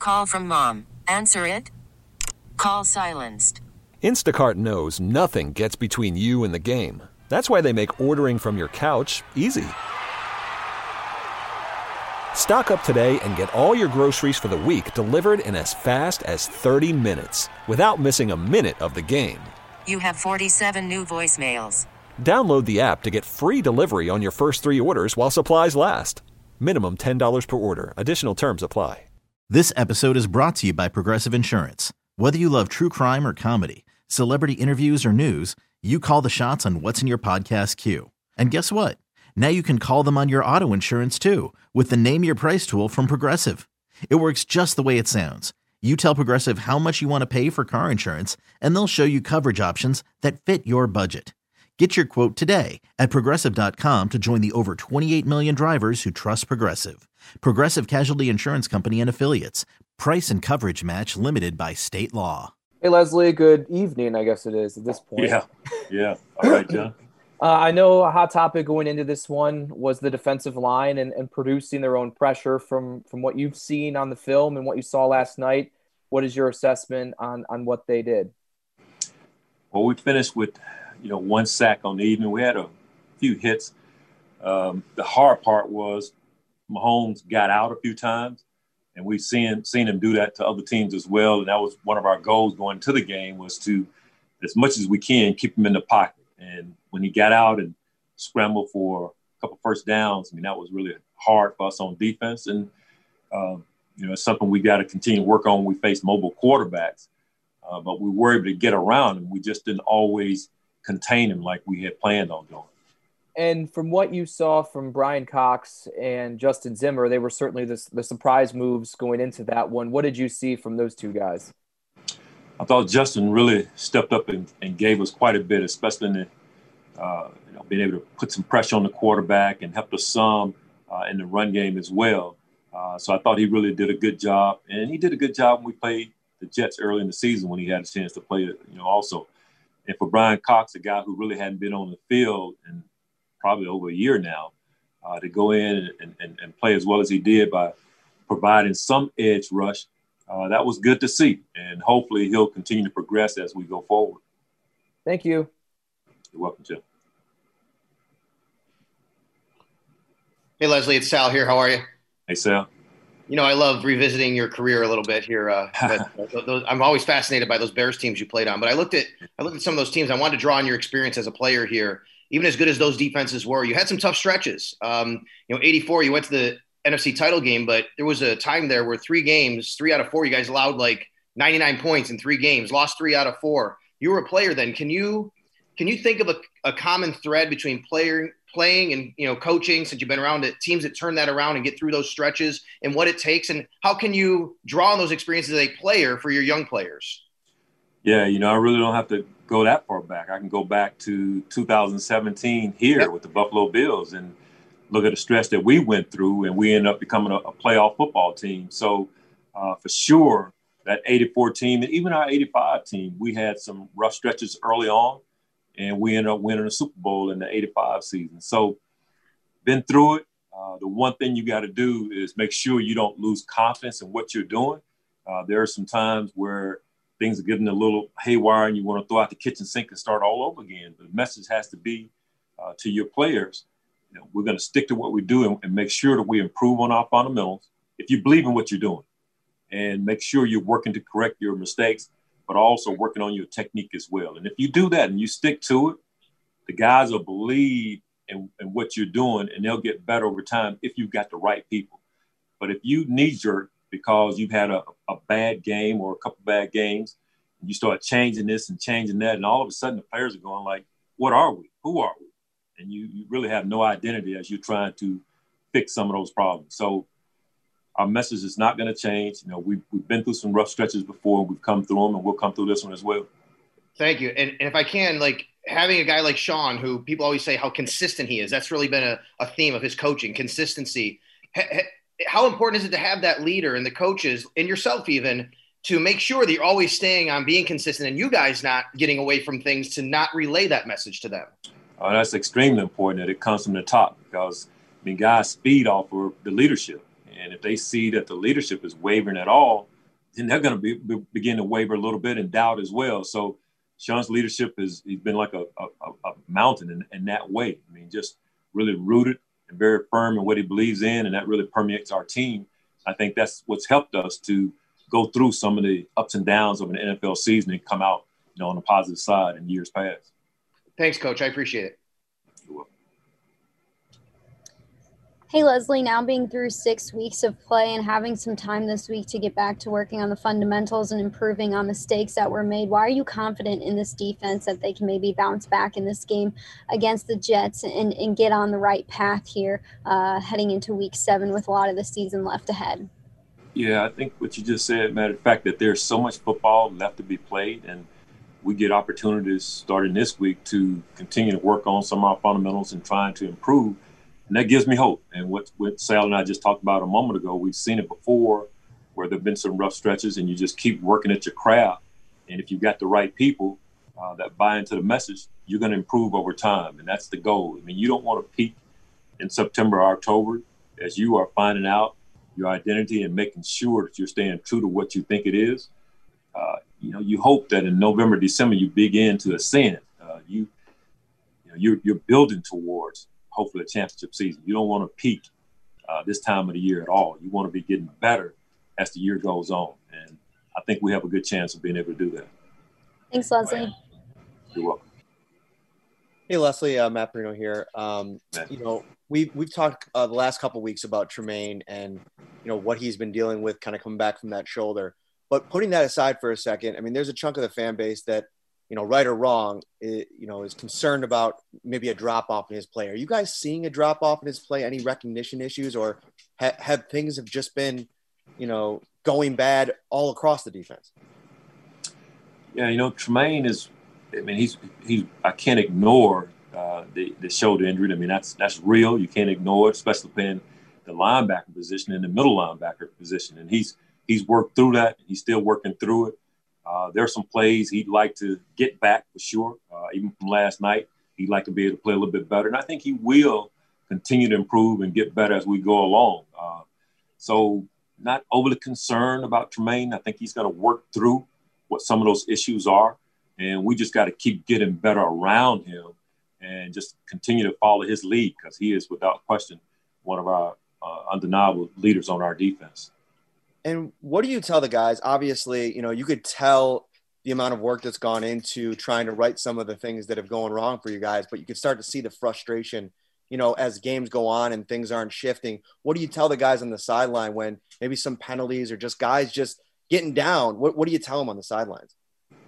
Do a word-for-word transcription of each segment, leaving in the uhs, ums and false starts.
Call from mom. Answer it. Call silenced. Instacart knows nothing gets between you and the game. That's why they make ordering from your couch easy. Stock up today and get all your groceries for the week delivered in as fast as thirty minutes without missing a minute of the game. You have forty-seven new voicemails. Download the app to get free delivery on your first three orders while supplies last. Minimum ten dollars per order. Additional terms apply. This episode is brought to you by Progressive Insurance. Whether you love true crime or comedy, celebrity interviews or news, you call the shots on what's in your podcast queue. And guess what? Now you can call them on your auto insurance too with the Name Your Price tool from Progressive. It works just the way it sounds. You tell Progressive how much you want to pay for car insurance, and they'll show you coverage options that fit your budget. Get your quote today at Progressive dot com to join the over twenty-eight million drivers who trust Progressive. Progressive Casualty Insurance Company and Affiliates. Price and coverage match limited by state law. Hey, Leslie, good evening, I guess it is at this point. Yeah, yeah. All right, John. uh, I know a hot topic going into this one was the defensive line and, and producing their own pressure from, from what you've seen on the film and what you saw last night. What is your assessment on, on what they did? Well, we finished with, you know, one sack on the evening. We had a few hits. Um, the hard part was Mahomes got out a few times, and we've seen seen him do that to other teams as well. And that was one of our goals going to the game, was to, as much as we can, keep him in the pocket. And when he got out and scrambled for a couple first downs, I mean, that was really hard for us on defense. And, um, you know, it's something we got to continue to work on when we face mobile quarterbacks. Uh, but we were able to get around him. We just didn't always contain him like we had planned on doing. And from what you saw from Brian Cox and Justin Zimmer, they were certainly the, the surprise moves going into that one. What did you see from those two guys? I thought Justin really stepped up and, and gave us quite a bit, especially in the, uh, you know, being able to put some pressure on the quarterback and helped us some uh, in the run game as well. Uh, so I thought he really did a good job. And he did a good job when we played the Jets early in the season when he had a chance to play it, you know, also. And for Brian Cox, a guy who really hadn't been on the field in probably over a year now, uh, to go in and, and, and play as well as he did by providing some edge rush, uh, that was good to see. And hopefully he'll continue to progress as we go forward. Thank you. You're welcome, Jim. Hey, Leslie, it's Sal here. How are you? Hey, Sal. You know, I love revisiting your career a little bit here. Uh, but those, I'm always fascinated by those Bears teams you played on. But I looked at I looked at some of those teams. I wanted to draw on your experience as a player here. Even as good as those defenses were, you had some tough stretches. Um, you know, eighty-four, you went to the N F C title game, but there was a time there where three games, three out of four, you guys allowed like ninety-nine points in three games, lost three out of four. You were a player then. Can you can you think of a, a common thread between player playing and, you know, coaching, since you've been around at teams that turn that around and get through those stretches, and what it takes, and how can you draw on those experiences as a player for your young players? Yeah, you know, I really don't have to go that far back. I can go back to two thousand seventeen here yep. with the Buffalo Bills and look at the stretch that we went through, and we ended up becoming a, a playoff football team. So uh, for sure, that eighty-four team, and even our eighty-five team, we had some rough stretches early on, and we ended up winning a Super Bowl in the eighty-five season. So been through it. Uh, the one thing you got to do is make sure you don't lose confidence in what you're doing. Uh, there are some times where things are getting a little haywire and you want to throw out the kitchen sink and start all over again. The message has to be uh, to your players, you know, we're going to stick to what we do and, and make sure that we improve on our fundamentals if you believe in what you're doing, and make sure you're working to correct your mistakes, but also working on your technique as well. And if you do that and you stick to it, the guys will believe in, in what you're doing, and they'll get better over time if you've got the right people. But if you knee-jerk because you've had a, a bad game or a couple bad games, and you start changing this and changing that, and all of a sudden the players are going like, what are we? Who are we? And you, you really have no identity as you're trying to fix some of those problems. So our message is not going to change. You know, we've, we've been through some rough stretches before. We've come through them, and we'll come through this one as well. Thank you. And, and if I can, like, having a guy like Sean, who people always say how consistent he is, that's really been a, a theme of his coaching, consistency. How important is it to have that leader and the coaches and yourself even to make sure that you're always staying on being consistent and you guys not getting away from things to not relay that message to them? Uh, that's extremely important that it comes from the top, because, I mean, guys feed off of the leadership. And if they see that the leadership is wavering at all, then they're going to be, be, begin to waver a little bit and doubt as well. So Sean's leadership has he's been like a, a, a mountain in, in that way. I mean, just really rooted and very firm in what he believes in, and that really permeates our team. I think that's what's helped us to go through some of the ups and downs of an N F L season and come out, you know, on the positive side in years past. Thanks, Coach. I appreciate it. You're welcome. Hey, Leslie, now being through six weeks of play and having some time this week to get back to working on the fundamentals and improving on mistakes that were made, why are you confident in this defense that they can maybe bounce back in this game against the Jets and, and get on the right path here uh, heading into week seven with a lot of the season left ahead? Yeah, I think what you just said, matter of fact, that there's so much football left to be played, and we get opportunities starting this week to continue to work on some of our fundamentals and trying to improve. And that gives me hope. And what, what Sal and I just talked about a moment ago, we've seen it before where there have been some rough stretches and you just keep working at your craft. And if you've got the right people uh, that buy into the message, you're going to improve over time. And that's the goal. I mean, you don't want to peak in September or October as you are finding out your identity and making sure that you're staying true to what you think it is. Uh, you know, you hope that in November, December, you begin to ascend. Uh, you, you know, you're, you're building towards hopefully a championship season. You don't want to peak uh, this time of the year at all. You want to be getting better as the year goes on. And I think we have a good chance of being able to do that. Thanks, Leslie. You're welcome. Hey, Leslie, uh, Matt Perino here. Um, you know, we've, we've talked uh, the last couple of weeks about Tremaine and, you know, what he's been dealing with kind of coming back from that shoulder. But putting that aside for a second, I mean, there's a chunk of the fan base that, you know, right or wrong, it, you know, is concerned about maybe a drop off in his play. Are you guys seeing a drop off in his play? Any recognition issues, or ha- have things have just been, you know, going bad all across the defense? Yeah, you know, Tremaine is. I mean, he's he's. I can't ignore uh, the the shoulder injury. I mean, that's that's real. You can't ignore it, especially playing the linebacker position and the middle linebacker position. And he's he's worked through that. He's still working through it. Uh, there are some plays he'd like to get back for sure. Uh, even from last night, he'd like to be able to play a little bit better. And I think he will continue to improve and get better as we go along. Uh, so not overly concerned about Tremaine. I think he's going to work through what some of those issues are. And we just got to keep getting better around him and just continue to follow his lead, because he is without question one of our uh, undeniable leaders on our defense. And what do you tell the guys? Obviously, you know, you could tell the amount of work that's gone into trying to right some of the things that have gone wrong for you guys, but you could start to see the frustration, you know, as games go on and things aren't shifting. What do you tell the guys on the sideline when maybe some penalties or just guys just getting down? What, what do you tell them on the sidelines?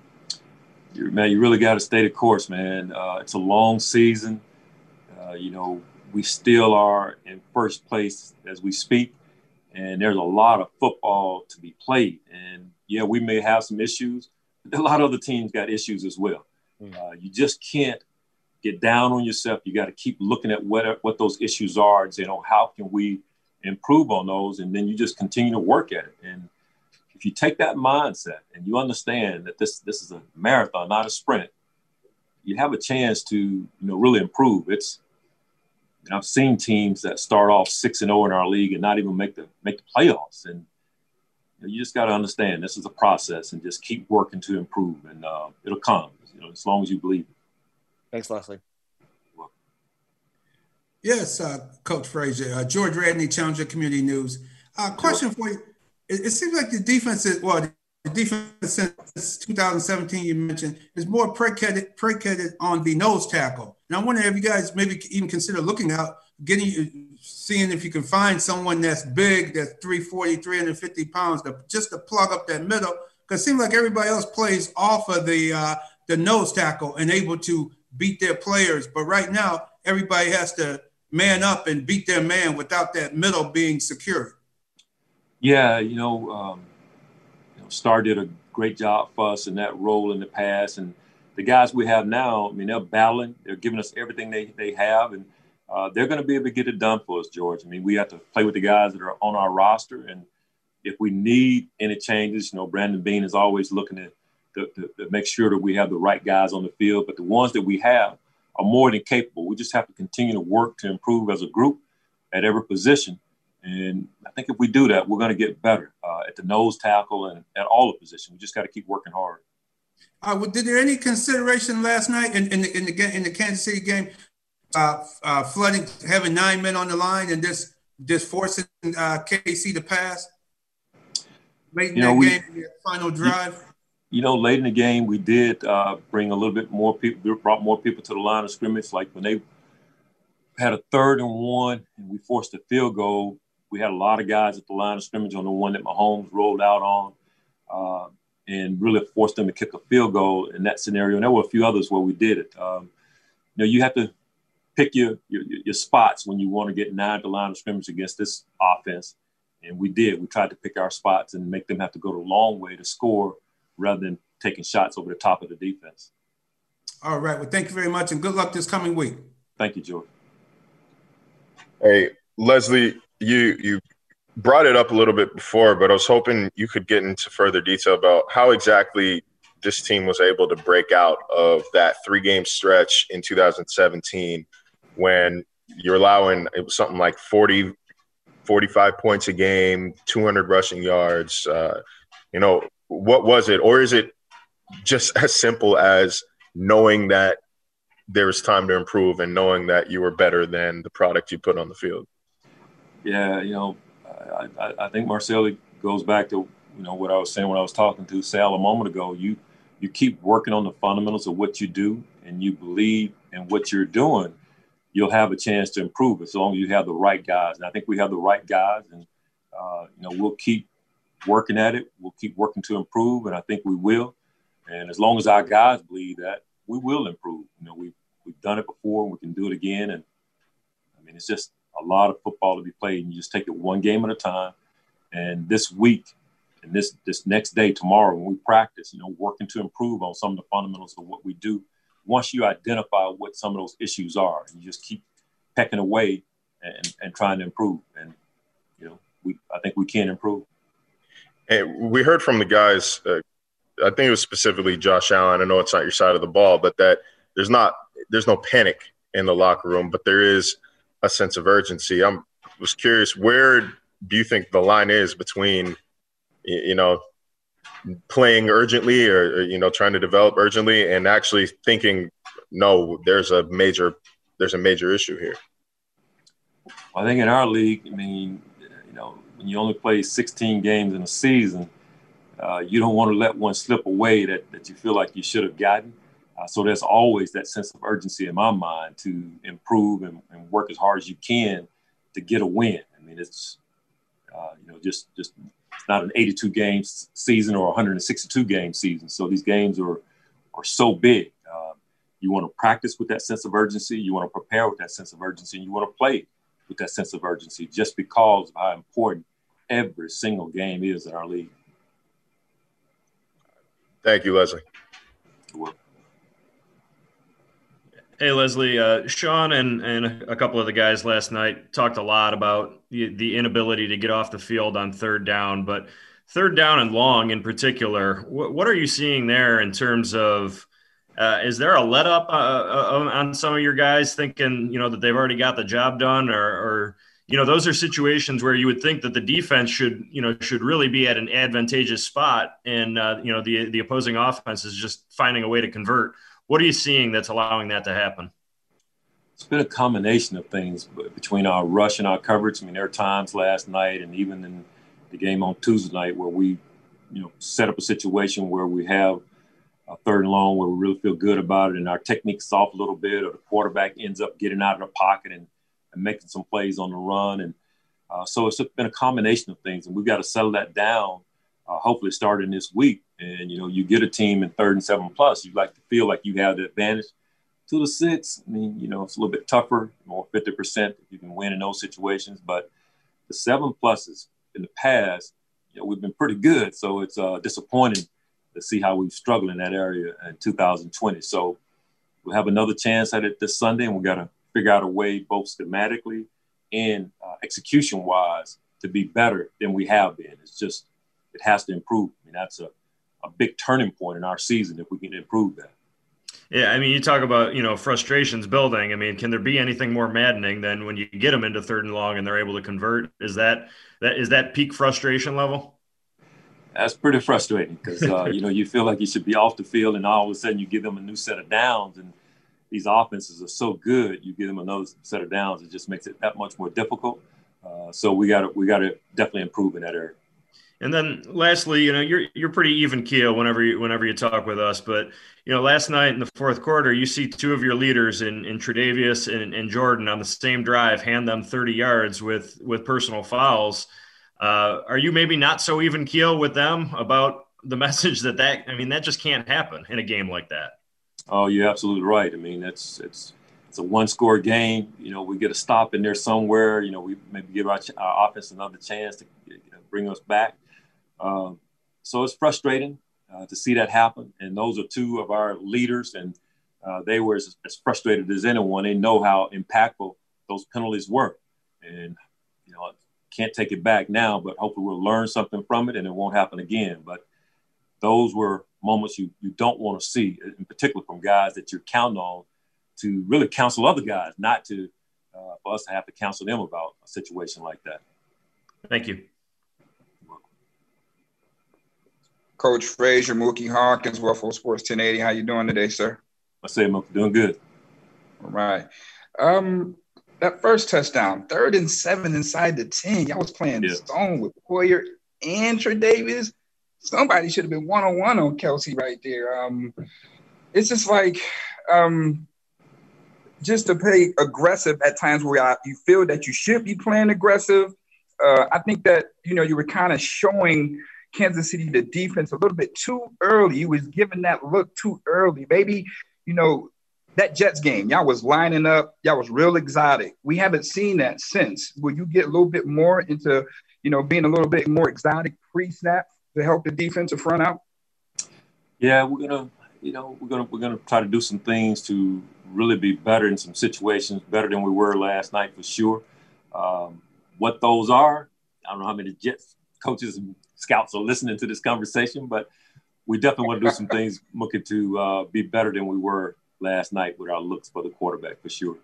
Man, you really got to stay the course, man. Uh, it's a long season. Uh, you know, we still are in first place as we speak. And there's a lot of football to be played. And, yeah, we may have some issues. But a lot of other teams got issues as well. Mm. Uh, you just can't get down on yourself. You got to keep looking at what, what those issues are and saying, oh, how can we improve on those? And then you just continue to work at it. And if you take that mindset and you understand that this this is a marathon, not a sprint, you have a chance to, you know, really improve. It's And I've seen teams that start off six and zero in our league and not even make the make the playoffs. And you know, you just got to understand this is a process and just keep working to improve, and uh, it'll come. You know, as long as you believe it. Thanks, Leslie. Well, yes, uh, Coach Frazier, uh, George Radney, Challenger Community News. Uh, question for you: it, it seems like the defense is well. The defense since two thousand seventeen, you mentioned, is more predicated, predicated on the nose tackle. And I'm wondering if you guys maybe even consider looking out, getting, seeing if you can find someone that's big, that's three forty, three fifty pounds, to, just to plug up that middle. Because it seems like everybody else plays off of the uh, the nose tackle and able to beat their players. But right now, everybody has to man up and beat their man without that middle being secured. Yeah, you know, um, Star did a great job for us in that role in the past. And the guys we have now, I mean, they're battling. They're giving us everything they, they have. And uh, they're going to be able to get it done for us, George. I mean, we have to play with the guys that are on our roster. And if we need any changes, you know, Brandon Beane is always looking at to, to, to make sure that we have the right guys on the field. But the ones that we have are more than capable. We just have to continue to work to improve as a group at every position And I think if we do that, we're going to get better uh, at the nose tackle and at all the positions. We just got to keep working hard. Uh, well, did there any consideration last night in, in, the, in, the, in the Kansas City game, uh, uh, flooding, having nine men on the line and just, just forcing uh, K C to pass late in you know, that we, game, in the final drive? You, you know, late in the game, we did uh, bring a little bit more people, we brought more people to the line of scrimmage. Like when they had a third and one and we forced a field goal, we had a lot of guys at the line of scrimmage on the one that Mahomes rolled out on. Uh, and really forced them to kick a field goal in that scenario. And there were a few others where we did it. Um, you know, you have to pick your, your your spots when you want to get nine to line of scrimmage against this offense. And we did. We tried to pick our spots and make them have to go the long way to score rather than taking shots over the top of the defense. All right. Well, thank you very much, and good luck this coming week. Thank you, George. Hey, Leslie, you you – brought it up a little bit before, but I was hoping you could get into further detail about how exactly this team was able to break out of that three-game stretch in two thousand seventeen when you're allowing it was something like forty, forty-five points a game, two hundred rushing yards. Uh, you know, what was it? Or is it just as simple as knowing that there was time to improve and knowing that you were better than the product you put on the field? Yeah, you know, I, I, I think Marcel goes back to, you know, what I was saying when I was talking to Sal a moment ago. You you keep working on the fundamentals of what you do and you believe in what you're doing, you'll have a chance to improve as long as you have the right guys. And I think we have the right guys, and, uh, you know, we'll keep working at it. We'll keep working to improve, and I think we will. And as long as our guys believe that, we will improve. You know, we've, we've done it before, and we can do it again. And, I mean, it's just a lot of football to be played, and you just take it one game at a time. And this week and this this next day, tomorrow, when we practice, you know, working to improve on some of the fundamentals of what we do. Once you identify what some of those issues are, and you just keep pecking away and, and trying to improve. And, you know, we I think we can improve. And we heard from the guys, uh, I think it was specifically Josh Allen. I know it's not your side of the ball, but that there's not there's no panic in the locker room, but there is a sense of urgency. I'm was curious, where do you think the line is between, you know, playing urgently or, or, you know, trying to develop urgently and actually thinking, no, there's a major, there's a major issue here? I think in our league, I mean, you know, when you only play sixteen games in a season, uh, you don't want to let one slip away that, that you feel like you should have gotten. Uh, so there's always that sense of urgency in my mind to improve and, and work as hard as you can to get a win. I mean, it's, uh, you know, just, just it's not an eighty-two game season or a one hundred sixty-two game season. So these games are, are so big. Uh, you want to practice with that sense of urgency. You want to prepare with that sense of urgency. And you want to play with that sense of urgency just because of how important every single game is in our league. Thank you, Leslie. You're welcome. Hey, Leslie, uh, Sean and, and a couple of the guys last night talked a lot about the, the inability to get off the field on third down, but third down and long in particular, what, what are you seeing there in terms of, uh, is there a let up uh, uh, on some of your guys thinking, you know, that they've already got the job done, or, or, you know, those are situations where you would think that the defense should, you know, should really be at an advantageous spot. And, uh, you know, the, the opposing offense is just finding a way to convert. What are you seeing that's allowing that to happen? It's been a combination of things between our rush and our coverage. I mean, there are times last night and even in the game on Tuesday night where we, you know, set up a situation where we have a third and long where we really feel good about it and our technique's off a little bit, or the quarterback ends up getting out of the pocket and, and making some plays on the run. And uh, so it's been a combination of things, and we've got to settle that down, uh, hopefully starting this week. And, you know, you get a team in third and seven plus, you like to feel like you have the advantage. Two to six, I mean, you know, it's a little bit tougher, more fifty percent if you can win in those situations. But the seven pluses in the past, you know, we've been pretty good. So it's uh, disappointing to see how we've struggled in that area in two thousand twenty. So we'll have another chance at it this Sunday, and we've got to figure out a way both schematically and uh, execution-wise to be better than we have been. It's just, it has to improve. I mean, that's a, a big turning point in our season if we can improve that. Yeah, I mean, you talk about, you know, frustrations building. I mean, can there be anything more maddening than when you get them into third and long and they're able to convert? Is that that is that peak frustration level? That's pretty frustrating because, uh, you know, you feel like you should be off the field and all of a sudden you give them a new set of downs, and these offenses are so good, you give them another set of downs. It just makes it that much more difficult. Uh, so we got to we got to definitely improve in that area. And then lastly, you know, you're you're pretty even keel whenever you whenever you talk with us. But, you know, last night in the fourth quarter, you see two of your leaders in, in Tre'Davious and, and Jordan on the same drive hand them thirty yards with with personal fouls. Uh, are you maybe not so even keel with them about the message that that I mean that just can't happen in a game like that? Oh, you're absolutely right. I mean, it's it's it's a one score game. You know, we get a stop in there somewhere. You know, we maybe give our, our offense another chance to you know, bring us back. Um, so it's frustrating uh, to see that happen. And those are two of our leaders, and uh, they were as, as frustrated as anyone. They know how impactful those penalties were. And, you know, can't take it back now, but hopefully we'll learn something from it and it won't happen again. But those were moments you, you don't want to see, in particular from guys that you're counting on to really counsel other guys, not to uh, for us to have to counsel them about a situation like that. Thank you. Coach Frazier, Mookie Hawkins, Waffle Sports ten eighty. How you doing today, sir? I say, Mookie, doing good. All right. Um, that first touchdown, third and seven inside the ten. Y'all was playing yeah. zone with Poyer and Tre'Davious. Somebody should have been one-on-one on Kelsey right there. Um, it's just like um, just to play aggressive at times where you feel that you should be playing aggressive. Uh, I think that, you know, you were kind of showing – Kansas City, the defense, a little bit too early. He was giving that look too early. Maybe, you know, that Jets game, y'all was lining up. Y'all was real exotic. We haven't seen that since. Will you get a little bit more into, you know, being a little bit more exotic pre-snap to help the defensive front out? Yeah, we're gonna, you know, we're gonna we're gonna try to do some things to really be better in some situations, better than we were last night for sure. Um, what those are, I don't know how many Jets coaches and scouts are listening to this conversation, but we definitely want to do some things looking to uh, be better than we were last night with our looks for the quarterback for sure.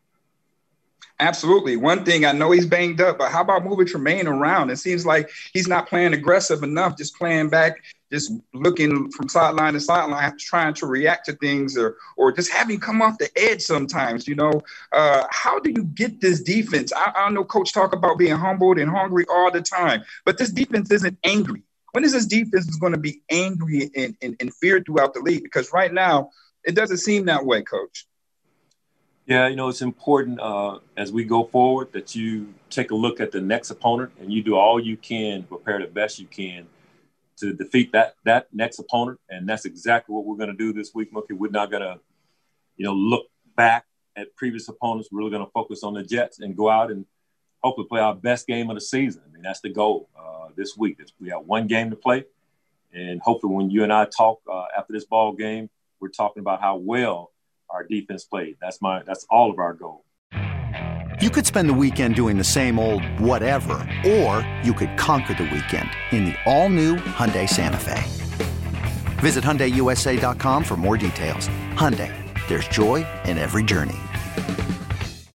Absolutely. One thing, I know he's banged up, but how about moving Tremaine around? It seems like he's not playing aggressive enough, just playing back, just looking from sideline to sideline, trying to react to things or or just having come off the edge sometimes, you know. Uh, how do you get this defense? I, I know Coach talk about being humbled and hungry all the time, but this defense isn't angry. When is this defense going to be angry and, and, and feared throughout the league? Because right now, it doesn't seem that way, Coach. Yeah, you know, it's important uh, as we go forward that you take a look at the next opponent and you do all you can to prepare the best you can to defeat that that next opponent. And that's exactly what we're going to do this week, Mookie. We're not going to, you know, look back at previous opponents. We're really going to focus on the Jets and go out and hopefully play our best game of the season. I mean, that's the goal uh, this week. We have one game to play. And hopefully when you and I talk uh, after this ball game, we're talking about how well our defense played. That's my, that's all of our goal. You could spend the weekend doing the same old whatever, or you could conquer the weekend in the all-new Hyundai Santa Fe. Visit Hyundai U S A dot com for more details. Hyundai, there's joy in every journey.